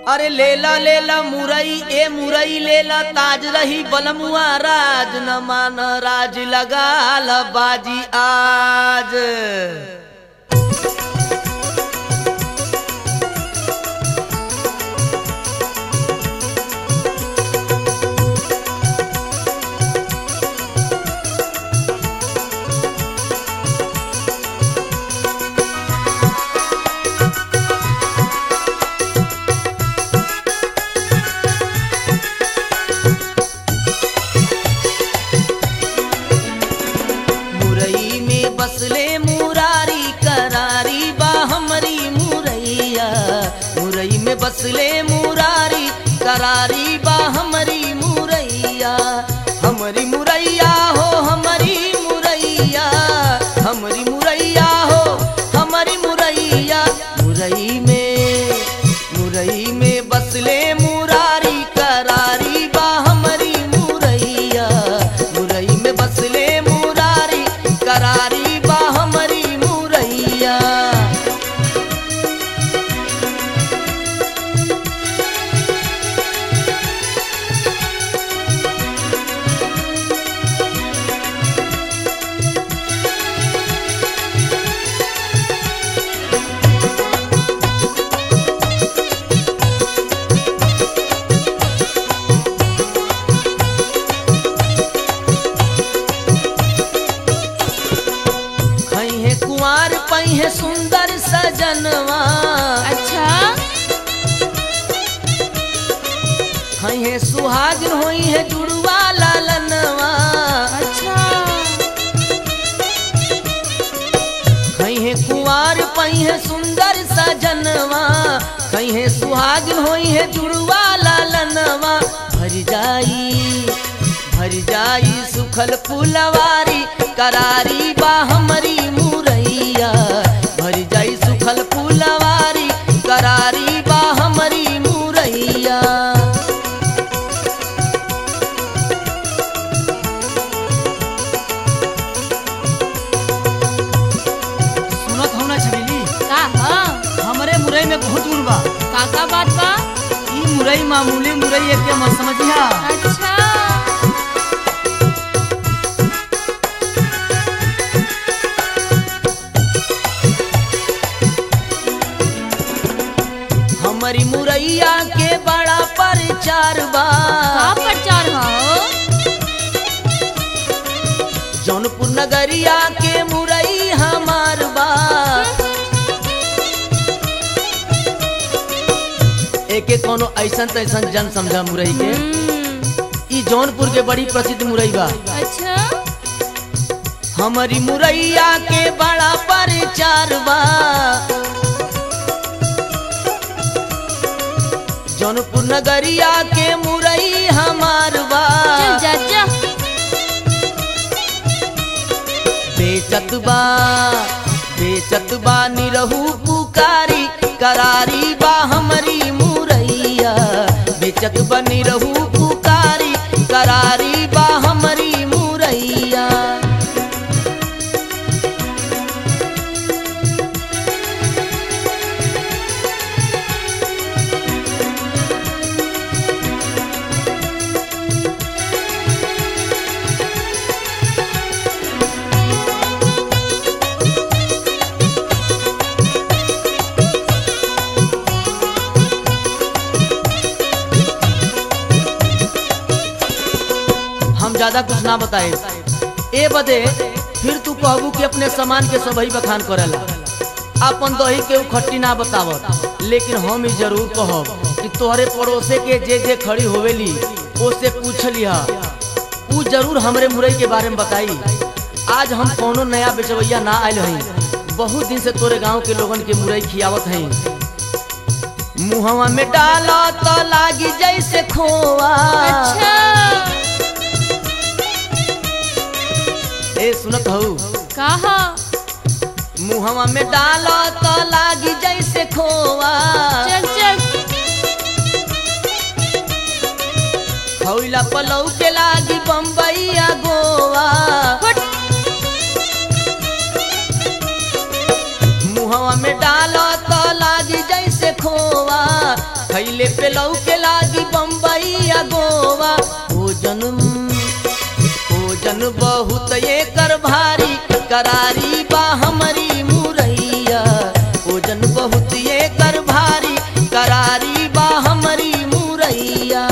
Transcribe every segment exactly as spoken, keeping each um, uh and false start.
अरे लेला लेला मुरई ए मुरई लेला ताज रही बलमुआ राज न मान राज लगा ल बाजी आज। बसले मुरारी करारी बा हमरी मुरैया, मुरई में बसले मुरारी करारी बा हमरी मुरैया। हमरी मुरैया हो हमरी मुरैया, हमरी मुरैया हो हमरी मुरैया। मुरई में मुरई में बसले मुरारी करारी बा हमरी मुरैया, मुरई में बसले मुरारी करारी है सुंदर सजनवा। अच्छा है सुहागिन होई है जुड़वा लालनवा। अच्छा है कुंवार पई है सुंदर सजनवा, है सुहागिन होई है जुड़वा लालनवा। भर जाई भर जाई सुखल फुलवारी करारी बा हमरी मुरैया, भर जाई सुखल फुलवारी करारी बा हमरी मुरैया। सुनत हो ना छबीली का ह हमरे मुरई में बहुत गुण बा। का का बात बा? ई मुरई मामूली मुरई एक के मत समझिया। अच्छा हमारी मुरैया के बड़ा प्रचार बा। का प्रचार हो? जौनपुर नगरिया के मुरई हमार बा। एक एक कोनो ऐसन तैसन जन समझा मुरई के। ई जौनपुर के बड़ी प्रसिद्ध मुरई बा। अच्छा हमारी मुरैया के बड़ा प्रचार बा। जौनपुर नगरिया के मुरई हमार बा। चल जा जा बेचत बा बेचत बा निरहू पुकारी करारी बा हमरी मुरैया, बेचत बा निरहू पुकारी करारी बा हमरी मुरैया। हम ज्यादा कुछ ना बताए ए बदे फिर तू कहबू कि अपने सामान के सबही बखान करेला, अपन दही के खट्टी ना बतावत। लेकिन हम ही जरूर कहब कि तोहरे पड़ोसे के जे जे खड़ी होवेली ओसे पूछ लिहा, ऊ जरूर हमरे मुरई के बारे में बताई। आज हम कोनो नया बेचवैया ना आयल हई, बहुत दिन से तोरे गांव के लोगन के मुरई खियावत हई। मुहवा में डाला तो लागी जैसे खोआ। अच्छा ए सुनत हूँ का ह? मुहवा में डाला तो लागी जैसे खोआ। चल चल खौला पलौ के लागी बम्बईया गोवा। मुहवा में डाला तो लागी जैसे खोआ। खैले खैले पे लौके लागी बम्बई या गोवा। भोजन भोजन बहुत ये कर भारी करारी बा हमारी मुरैया। भोजन बहुत ये कर भारी करारी बा हमारी मुरैया।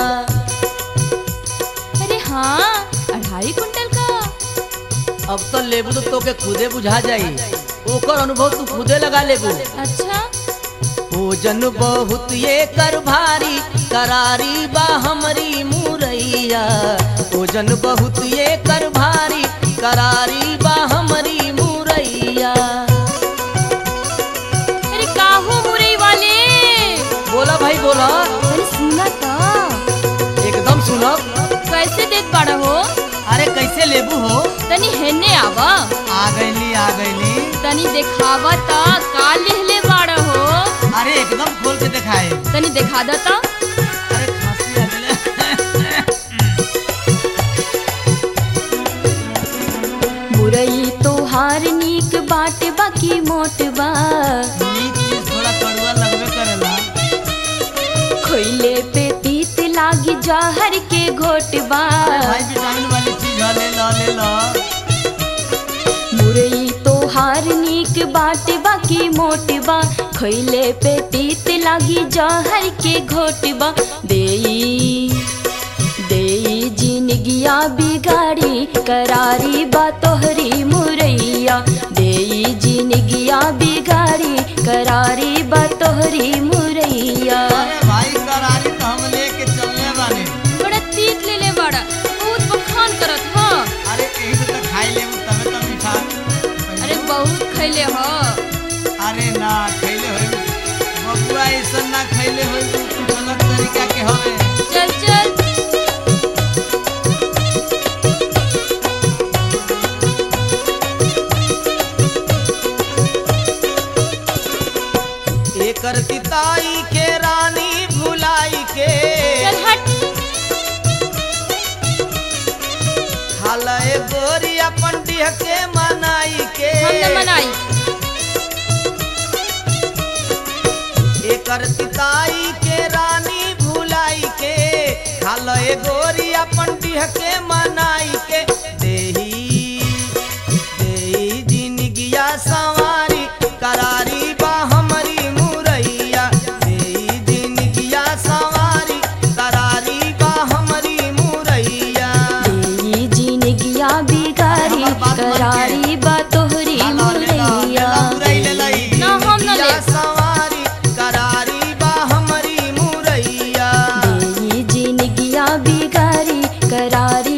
अरे हाँ, अढ़ाई कुंटल का। अब तो लेबू तो तोके खुदे बुझा जाई, ओकर अनुभव तू खुदे लगा लेबू। अच्छा, भोजन बहुत ये कर भारी करारी बा हमारी मुरैया। भोजन बहुत ये कर भारी करारी बा हमारी मुरैया। अरे काहो मुरई वाले, बोला भाई बोला। अरे सुना तो, एकदम सुनब। कैसे देख बाड़ा हो? अरे कैसे लेबू हो? तनी हेने आवा, आ गईली आ गईली। तनी देखावा ता का लिहले बाड़ा हो। अरे एकदम खोल के दिखाए। तनी देखा दा ता। अरे खांसी आ गइले। मुरई तोहार नीक बाटे बाकी मोट बा। नीक चीज थोड़ा कड़वा लगबे करेला। खोइले पे तीत लागी जहर के घोट बा। अरे भाई विटामिन वाली चीज है, ले लो ले लो। मुरई तोहार नीक बाटे बाकी मोट बा। खैले पे तीत लागी जहर के घोट बा। देई देई जिनगिया बिगाड़ी करारी बा तोहरी मुरैया। देई जिनगिया बिगाड़ी करारी बा तोहरी मुरैया। अरे भाई करारी तो हम लेके चलने वाले। बड़ा तीत ले ले बड़ा, बहुत बखान करत ह। अरे यही से तो खाई लेबू तबे तो मीठा। अरे बहुत खैले ह। अरे ना खैले होई बबुआ, ऐसा ना खैले होई, कुछ अलग तरीका के हवे। चल चल। एकर तिताई के रानी भुलाई के चल हट। खाला ए गोरी अपन डिह के मनाई के। हम न मनाई। एकर तिताई के रानी भुलाई के खाला ए गोरी अपन डिह के मनाई के। देही देही जिनगिया सवारी करारी बा हमारी मुरैया। देही जिनगिया सवारी करारी बा हमारी मुरैया। देई जिनगिया बिगाड़ी करारी बा तोहरी मुरैया। ना हम न ले। सवारी करारी बा हमारी मुरैया। देई जिनगिया बिगाड़ी करारी